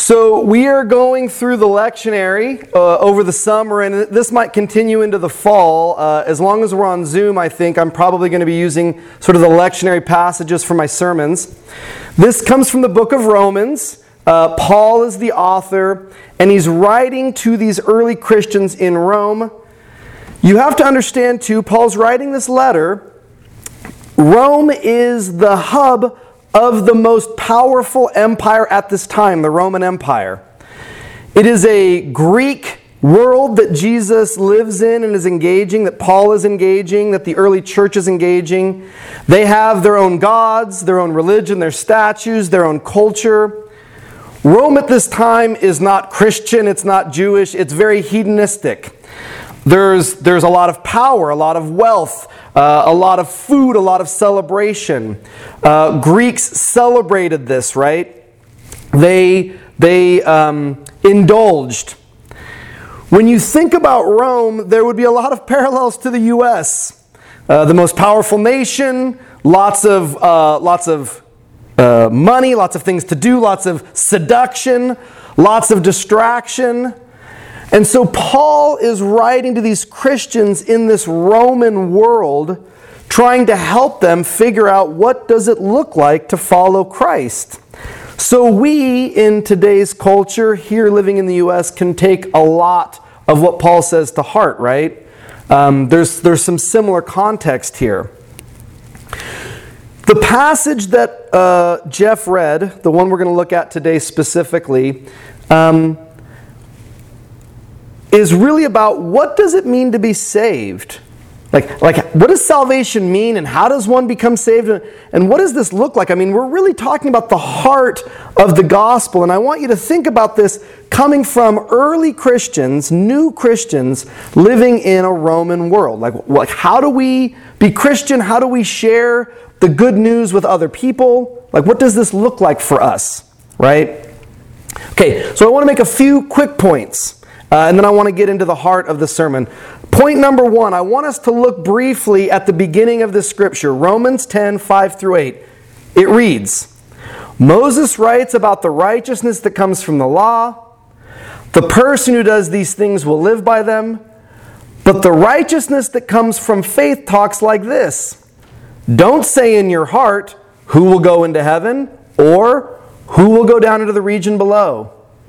So we are going through the lectionary over the summer, and this might continue into the fall. As long as we're on Zoom, I think I'm probably going to be using sort of the lectionary passages for my sermons. This comes from the book of Romans. Paul is the author, and he's writing to these early Christians in Rome. You have to understand, too, Paul's writing this letter. Rome is the hub of the most powerful empire at this time, the Roman Empire. It is a Greek world that Jesus lives in and is engaging, that Paul is engaging, that the early church is engaging. They have their own gods, their own religion, their statues, their own culture. Rome at this time is not Christian, it's not Jewish, it's very hedonistic. There's a lot of power, a lot of wealth, a lot of food, a lot of celebration. Greeks celebrated this, right? They indulged. When you think about Rome, there would be a lot of parallels to the U.S. The most powerful nation, lots of money, lots of things to do, lots of seduction, lots of distraction. And so Paul is writing to these Christians in this Roman world, trying to help them figure out what does it look like to follow Christ. So we, in today's culture, here living in the U.S., can take a lot of what Paul says to heart, right? There's some similar context here. The passage that Jeff read, the one we're going to look at today specifically, is really about what does it mean to be saved? Like what does salvation mean, and how does one become saved, and what does this look like? I mean, we're really talking about the heart of the gospel, and I want you to think about this coming from early Christians, new Christians living in a Roman world. Like how do we be Christian? How do we share the good news with other people? Like, what does this look like for us, right? Okay, so I want to make a few quick points. And then I want to get into the heart of the sermon. Point number one, I want us to look briefly at the beginning of this scripture, Romans 10, 5 through 8. It reads, Moses writes about the righteousness that comes from the law. The person who does these things will live by them. But the righteousness that comes from faith talks like this. Don't say in your heart, who will go into heaven? Or who will go down into the region below?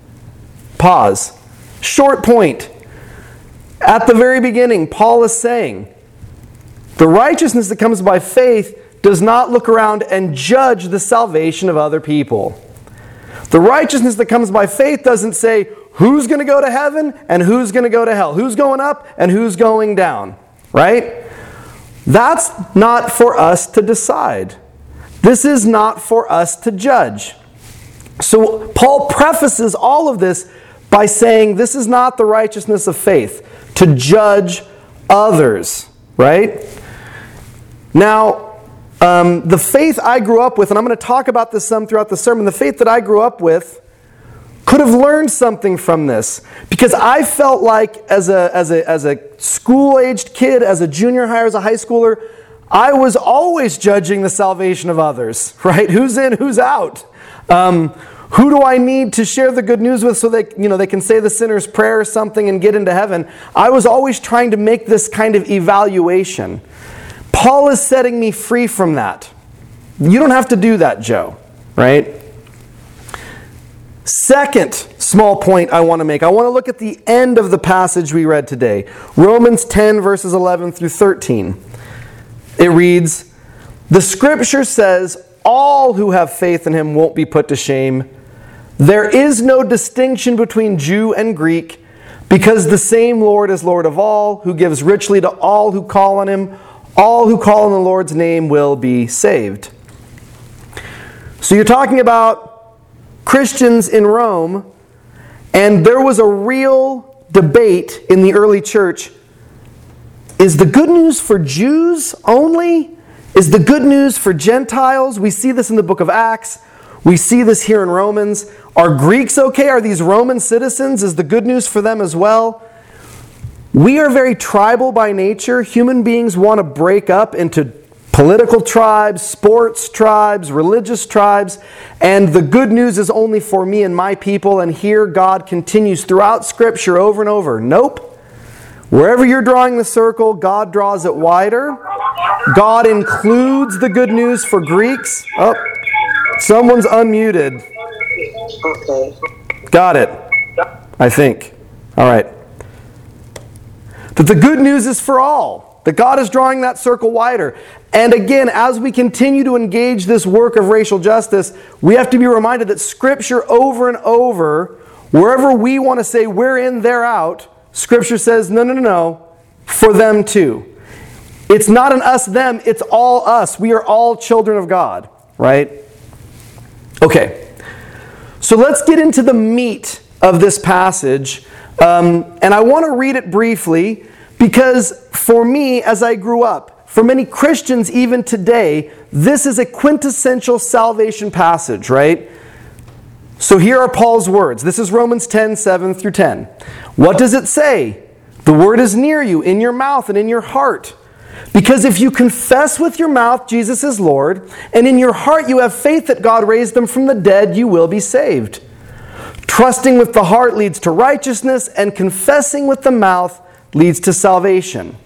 Pause. Short point. At the very beginning, Paul is saying, the righteousness that comes by faith does not look around and judge the salvation of other people. The righteousness that comes by faith doesn't say who's going to go to heaven and who's going to go to hell, who's going up and who's going down, right? That's not for us to decide. This is not for us to judge. So Paul prefaces all of this by saying this is not the righteousness of faith, to judge others, right? Now, the faith I grew up with, and I'm going to talk about this some throughout the sermon, the faith that I grew up with could have learned something from this, because I felt like as a school-aged kid, as a junior high, as a high schooler, I was always judging the salvation of others, right? Who's in, who's out? Who do I need to share the good news with so they can say the sinner's prayer or something and get into heaven? I was always trying to make this kind of evaluation. Paul is setting me free from that. You don't have to do that, Joe, right? Second small point I want to make. I want to look at the end of the passage we read today. Romans 10, verses 11 through 13. It reads, the scripture says, all who have faith in him won't be put to shame. There is no distinction between Jew and Greek, because the same Lord is Lord of all, who gives richly to all who call on him. All who call on the Lord's name will be saved. So you're talking about Christians in Rome, and there was a real debate in the early church. Is the good news for Jews only? Is the good news for Gentiles? We see this in the book of Acts. We see this here in Romans. Are Greeks okay? Are these Roman citizens? Is the good news for them as well? We are very tribal by nature. Human beings want to break up into political tribes, sports tribes, religious tribes, and the good news is only for me and my people. And here God continues throughout Scripture over and over. Nope. Wherever you're drawing the circle, God draws it wider. God includes the good news for Greeks. Oh, someone's unmuted. Okay. Got it, I think. All right. That the good news is for all. That God is drawing that circle wider. And again, as we continue to engage this work of racial justice, we have to be reminded that Scripture over and over, wherever we want to say we're in, they're out, Scripture says, no, for them too. It's not an us, them, it's all us. We are all children of God, right? Okay, so let's get into the meat of this passage. And I want to read it briefly because for me, as I grew up, for many Christians even today, this is a quintessential salvation passage, right? So here are Paul's words. This is Romans 10, 7 through 10. What does it say? The word is near you, in your mouth and in your heart. Because if you confess with your mouth Jesus is Lord, and in your heart you have faith that God raised them from the dead, you will be saved. Trusting with the heart leads to righteousness, and confessing with the mouth leads to salvation.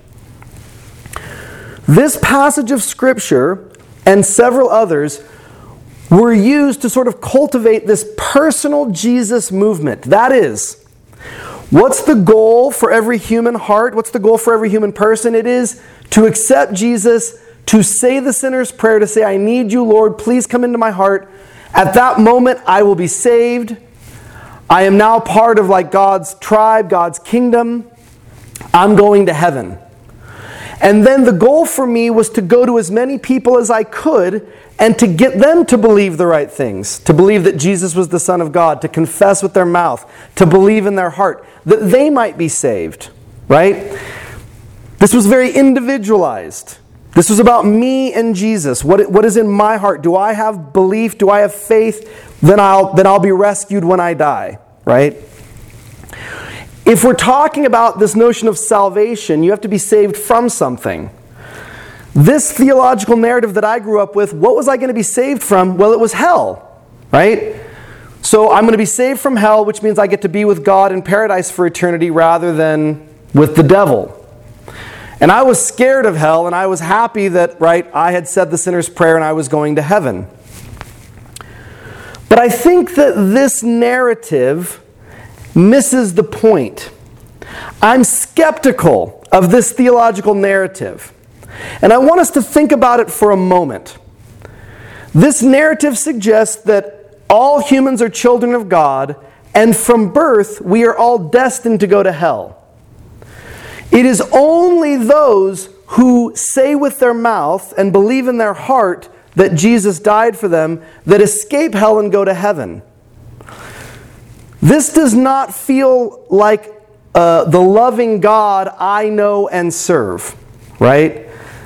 This passage of Scripture and several others were used to sort of cultivate this personal Jesus movement. That is, what's the goal for every human heart? What's the goal for every human person? It is to accept Jesus, to say the sinner's prayer, to say, I need you, Lord, please come into my heart. At that moment, I will be saved. I am now part of like God's tribe, God's kingdom. I'm going to heaven. And then the goal for me was to go to as many people as I could and to get them to believe the right things, to believe that Jesus was the Son of God, to confess with their mouth, to believe in their heart, that they might be saved, right? This was very individualized. This was about me and Jesus. What is in my heart? Do I have belief? Do I have faith? Then I'll be rescued when I die, right? If we're talking about this notion of salvation, you have to be saved from something. This theological narrative that I grew up with, what was I going to be saved from? Well, it was hell, right? So I'm going to be saved from hell, which means I get to be with God in paradise for eternity rather than with the devil. And I was scared of hell, and I was happy that, right, I had said the sinner's prayer and I was going to heaven. But I think that this narrative misses the point. I'm skeptical of this theological narrative. And I want us to think about it for a moment. This narrative suggests that all humans are children of God, and from birth we are all destined to go to hell. It is only those who say with their mouth and believe in their heart that Jesus died for them that escape hell and go to heaven. This does not feel like the loving God I know and serve, right?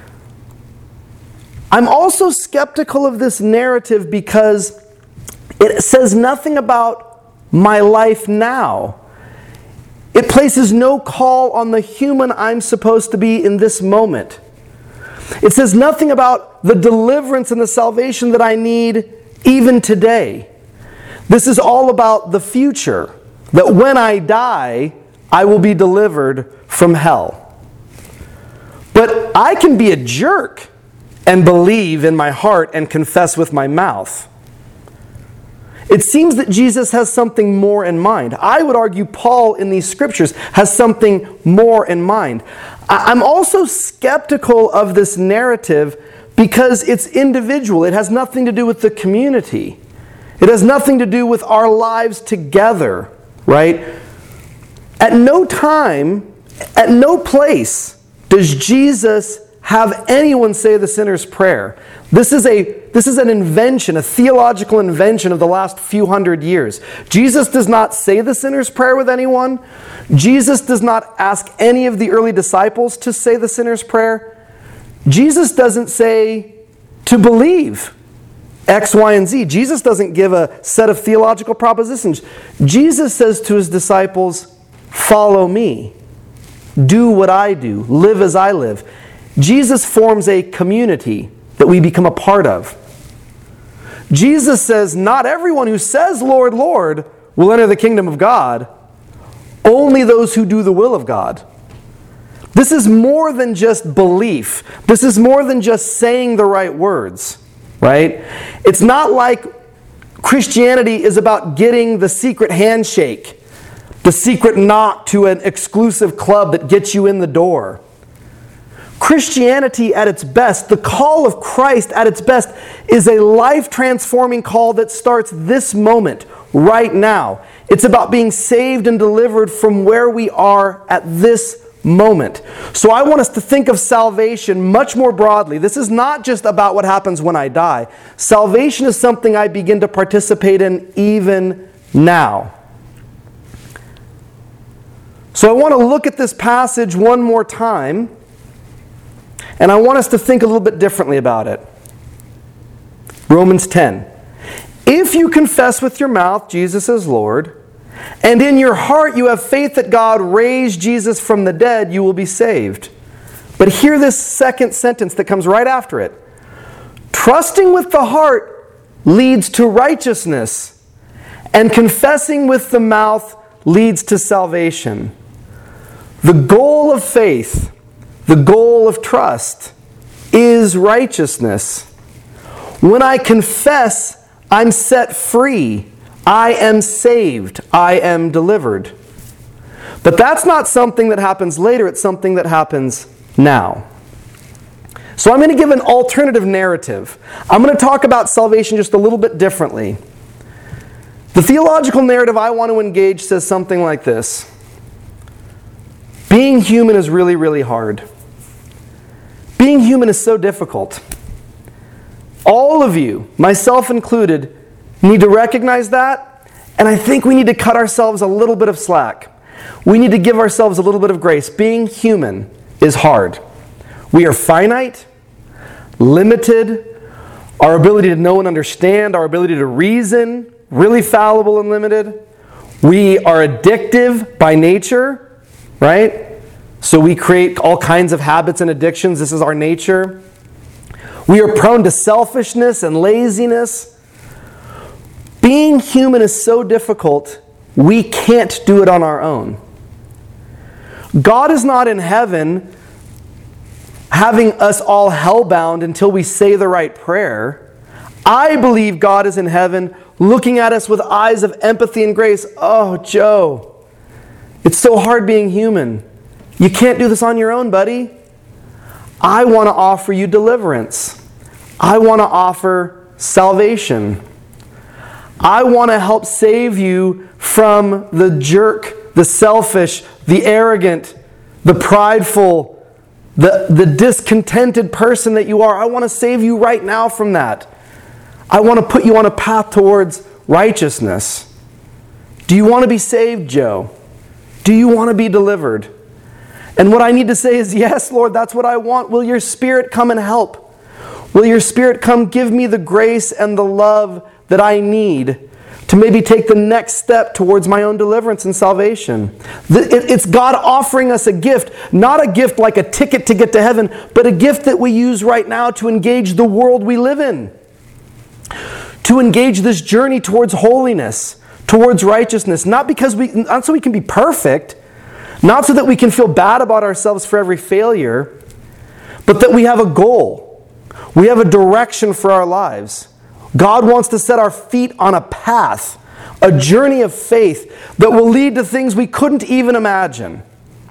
I'm also skeptical of this narrative because it says nothing about my life now. It places no call on the human I'm supposed to be in this moment. It says nothing about the deliverance and the salvation that I need even today. This is all about the future, that when I die, I will be delivered from hell. But I can be a jerk and believe in my heart and confess with my mouth. It seems that Jesus has something more in mind. I would argue Paul in these scriptures has something more in mind. I'm also skeptical of this narrative because it's individual. It has nothing to do with the community. It has nothing to do with our lives together, right? At no time, at no place does Jesus have anyone say the sinner's prayer. This is an invention, a theological invention of the last few hundred years. Jesus does not say the sinner's prayer with anyone. Jesus does not ask any of the early disciples to say the sinner's prayer. Jesus doesn't say to believe X, Y, and Z. Jesus doesn't give a set of theological propositions. Jesus says to his disciples, follow me. Do what I do. Live as I live. Jesus forms a community. that we become a part of. Jesus says, not everyone who says, Lord, Lord, will enter the kingdom of God, only those who do the will of God. This is more than just belief. This is more than just saying the right words, right? It's not like Christianity is about getting the secret handshake, the secret knock to an exclusive club that gets you in the door. Christianity at its best, the call of Christ at its best, is a life-transforming call that starts this moment, right now. It's about being saved and delivered from where we are at this moment. So I want us to think of salvation much more broadly. This is not just about what happens when I die. Salvation is something I begin to participate in even now. So I want to look at this passage one more time, and I want us to think a little bit differently about it. Romans 10. If you confess with your mouth Jesus is Lord, and in your heart you have faith that God raised Jesus from the dead, you will be saved. But hear this second sentence that comes right after it. Trusting with the heart leads to righteousness, and confessing with the mouth leads to salvation. The goal of faith, the goal of trust, is righteousness. When I confess, I'm set free. I am saved. I am delivered. But that's not something that happens later. It's something that happens now. So I'm going to give an alternative narrative. I'm going to talk about salvation just a little bit differently. The theological narrative I want to engage says something like this. Being human is really, really hard. Being human is so difficult. All of you, myself included, need to recognize that, and I think we need to cut ourselves a little bit of slack. We need to give ourselves a little bit of grace. Being human is hard. We are finite, limited, our ability to know and understand, our ability to reason, really fallible and limited. We are addictive by nature, right? So we create all kinds of habits and addictions. This is our nature. We are prone to selfishness and laziness. Being human is so difficult, we can't do it on our own. God is not in heaven having us all hellbound until we say the right prayer. I believe God is in heaven looking at us with eyes of empathy and grace. Oh, Joe, it's so hard being human. You can't do this on your own, buddy. I want to offer you deliverance. I want to offer salvation. I want to help save you from the jerk, the selfish, the arrogant, the prideful, the discontented person that you are. I want to save you right now from that. I want to put you on a path towards righteousness. Do you want to be saved, Joe? Do you want to be delivered? And what I need to say is, yes, Lord, that's what I want. Will your Spirit come and help? Will your Spirit come give me the grace and the love that I need to maybe take the next step towards my own deliverance and salvation? It's God offering us a gift, not a gift like a ticket to get to heaven, but a gift that we use right now to engage the world we live in, to engage this journey towards holiness, towards righteousness, not so we can be perfect, not so that we can feel bad about ourselves for every failure, but that we have a goal. We have a direction for our lives. God wants to set our feet on a path, a journey of faith that will lead to things we couldn't even imagine.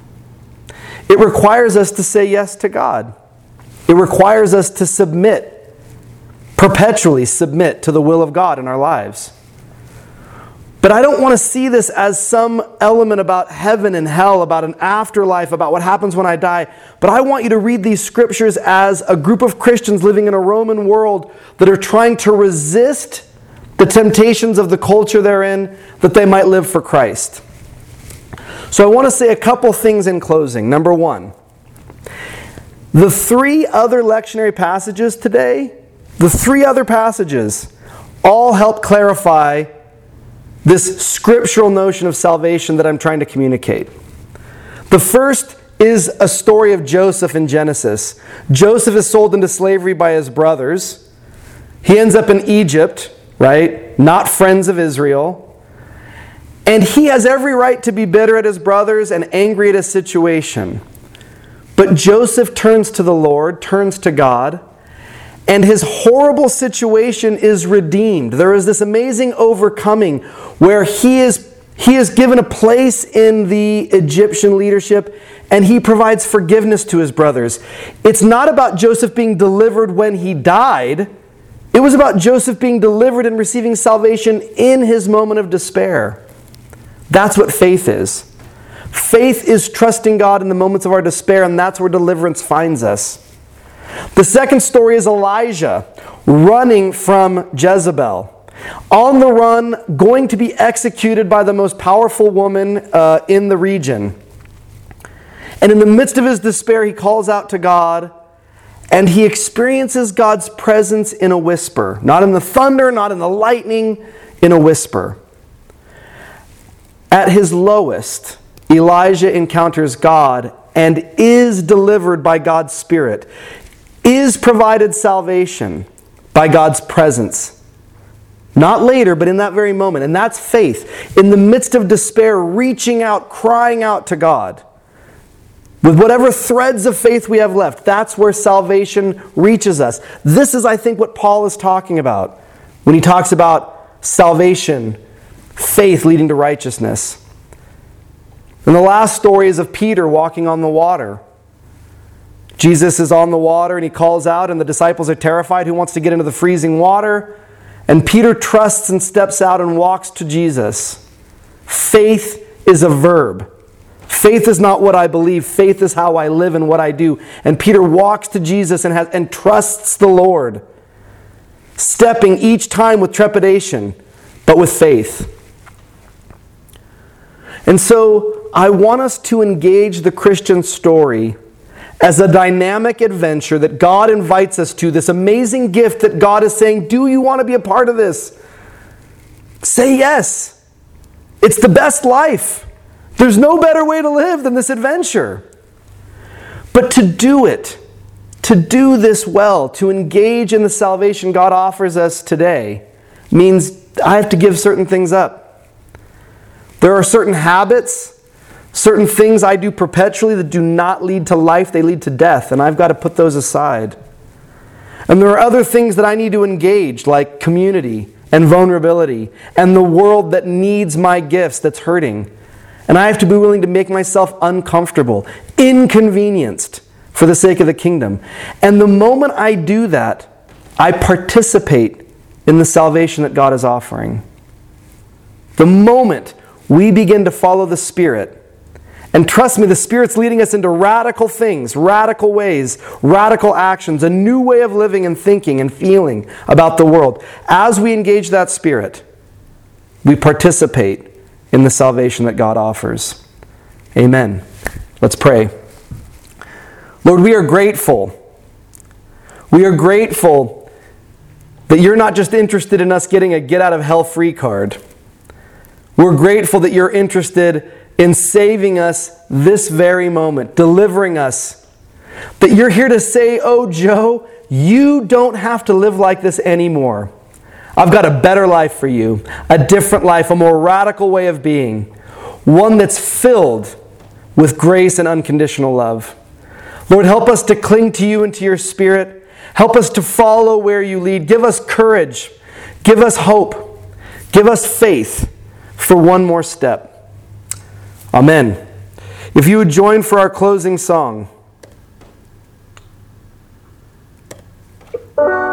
It requires us to say yes to God. It requires us to submit, perpetually submit to the will of God in our lives. But I don't want to see this as some element about heaven and hell, about an afterlife, about what happens when I die. But I want you to read these scriptures as a group of Christians living in a Roman world that are trying to resist the temptations of the culture they're in, that they might live for Christ. So I want to say a couple things in closing. Number one, the three other lectionary passages today, the three other passages, all help clarify this scriptural notion of salvation that I'm trying to communicate. The first is a story of Joseph in Genesis. Joseph is sold into slavery by his brothers. He ends up in Egypt, right? Not friends of Israel. And he has every right to be bitter at his brothers and angry at his situation. But Joseph turns to the Lord, turns to God, and his horrible situation is redeemed. There is this amazing overcoming where he is given a place in the Egyptian leadership, and he provides forgiveness to his brothers. It's not about Joseph being delivered when he died. It was about Joseph being delivered and receiving salvation in his moment of despair. That's what faith is. Faith is trusting God in the moments of our despair, and that's where deliverance finds us. The second story is Elijah running from Jezebel. On the run, going to be executed by the most powerful woman in the region. And in the midst of his despair, he calls out to God, and he experiences God's presence in a whisper. Not in the thunder, not in the lightning, in a whisper. At his lowest, Elijah encounters God and is delivered by God's Spirit, is provided salvation by God's presence. Not later, but in that very moment. And that's faith. In the midst of despair, reaching out, crying out to God. With whatever threads of faith we have left, that's where salvation reaches us. This is, I think, what Paul is talking about when he talks about salvation, faith leading to righteousness. And the last story is of Peter walking on the water. Jesus is on the water and he calls out, and the disciples are terrified. Who wants to get into the freezing water? And Peter trusts and steps out and walks to Jesus. Faith is a verb. Faith is not what I believe. Faith is how I live and what I do. And Peter walks to Jesus and trusts the Lord, stepping each time with trepidation, but with faith. And so I want us to engage the Christian story as a dynamic adventure that God invites us to, this amazing gift that God is saying, do you want to be a part of this? Say yes. It's the best life. There's no better way to live than this adventure. But to do it, to do this well, to engage in the salvation God offers us today, means I have to give certain things up. There are certain habits, certain things I do perpetually that do not lead to life, they lead to death, and I've got to put those aside. And there are other things that I need to engage, like community and vulnerability, and the world that needs my gifts that's hurting. And I have to be willing to make myself uncomfortable, inconvenienced for the sake of the kingdom. And the moment I do that, I participate in the salvation that God is offering. The moment we begin to follow the Spirit, and trust me, the Spirit's leading us into radical things, radical ways, radical actions, a new way of living and thinking and feeling about the world. As we engage that Spirit, we participate in the salvation that God offers. Amen. Let's pray. Lord, we are grateful. We are grateful that you're not just interested in us getting a get-out-of-hell-free card. We're grateful that you're interested in saving us this very moment, delivering us. That you're here to say, oh, Joe, you don't have to live like this anymore. I've got a better life for you, a different life, a more radical way of being, one that's filled with grace and unconditional love. Lord, help us to cling to you and to your Spirit. Help us to follow where you lead. Give us courage. Give us hope. Give us faith for one more step. Amen. If you would join for our closing song.